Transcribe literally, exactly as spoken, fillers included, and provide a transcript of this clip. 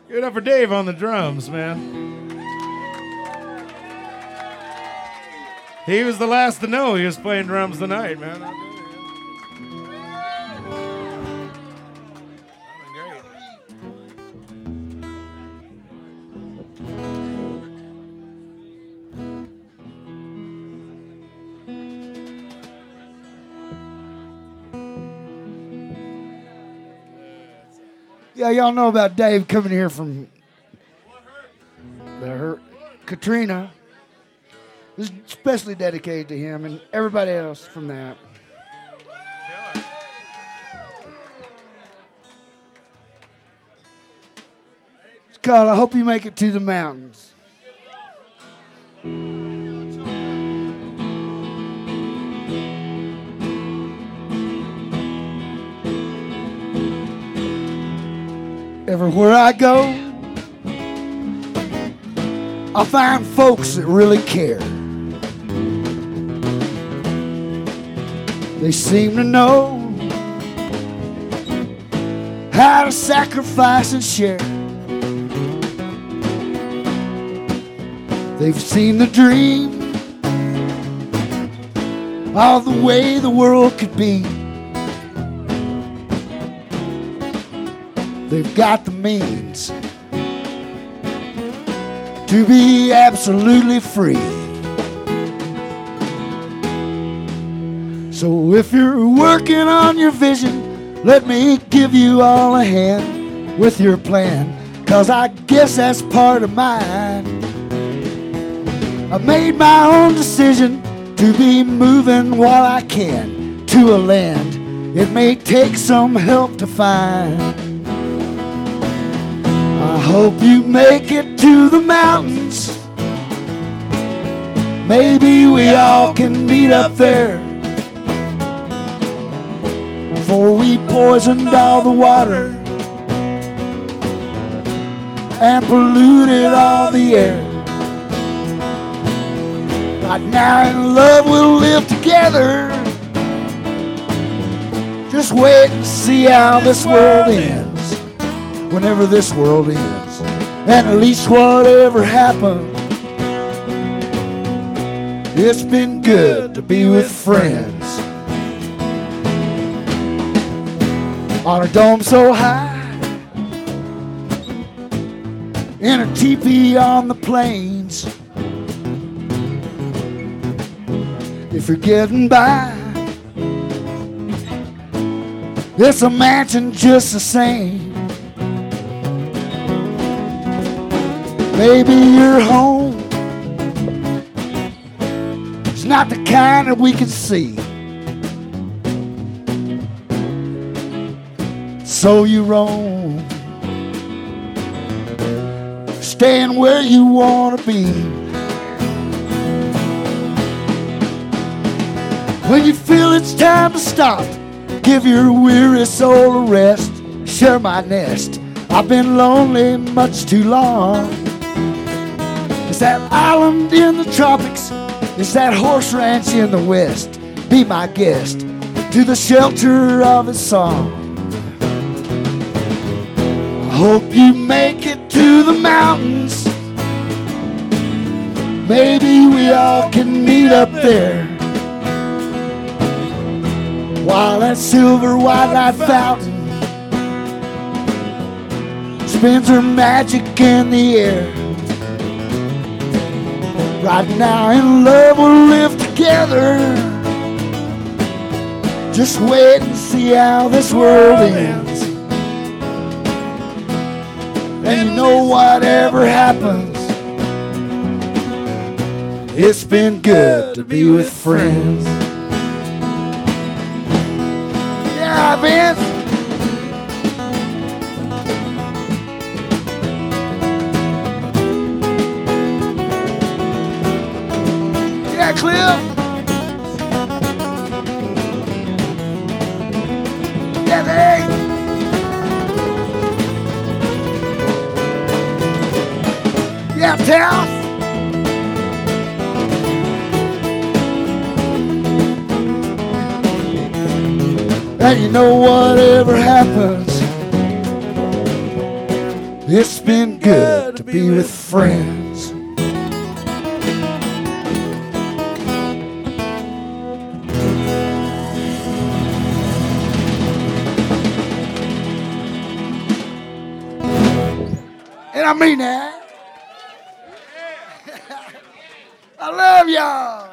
Give it up for Dave on the drums, man. He was the last to know he was playing drums tonight, man. Yeah, y'all know about Dave coming here from the her, Katrina. This is especially dedicated to him and everybody else from that. It's called I Hope You Make It to the Mountains. Everywhere I go, I find folks that really care. They seem to know how to sacrifice and share. They've seen the dream of the way the world could be. They've got the means to be absolutely free. So if you're working on your vision, let me give you all a hand with your plan, 'cause I guess that's part of mine. I made my own decision to be moving while I can to a land it may take some help to find. I hope you make it to the mountains. Maybe we all can meet up there. Before we poisoned all the water and polluted all the air. Right now in love we'll live together. Just wait and see how this world ends. Whenever this world ends, and at least whatever happened, it's been good to be with friends. On a dome so high, in a teepee on the plains. If you're getting by, it's a mansion just the same. Maybe your home is not the kind that we can see. So you roam, staying where you want to be. When you feel it's time to stop, give your weary soul a rest. Share my nest, I've been lonely much too long. It's that island in the tropics, it's that horse ranch in the west. Be my guest to the shelter of its song. I hope you make it to the mountains. Maybe we all can meet up there. While that silver white light fountain spins her magic in the air. Right now in love we'll live together. Just wait and see how this world ends. And you know whatever happens, it's been good to be with friends. Yeah, Vince. Yeah, Cliff. Yeah, Dave. Yeah, Taff. And you know whatever happens, It's been good to be with friends. And I mean that. I love y'all.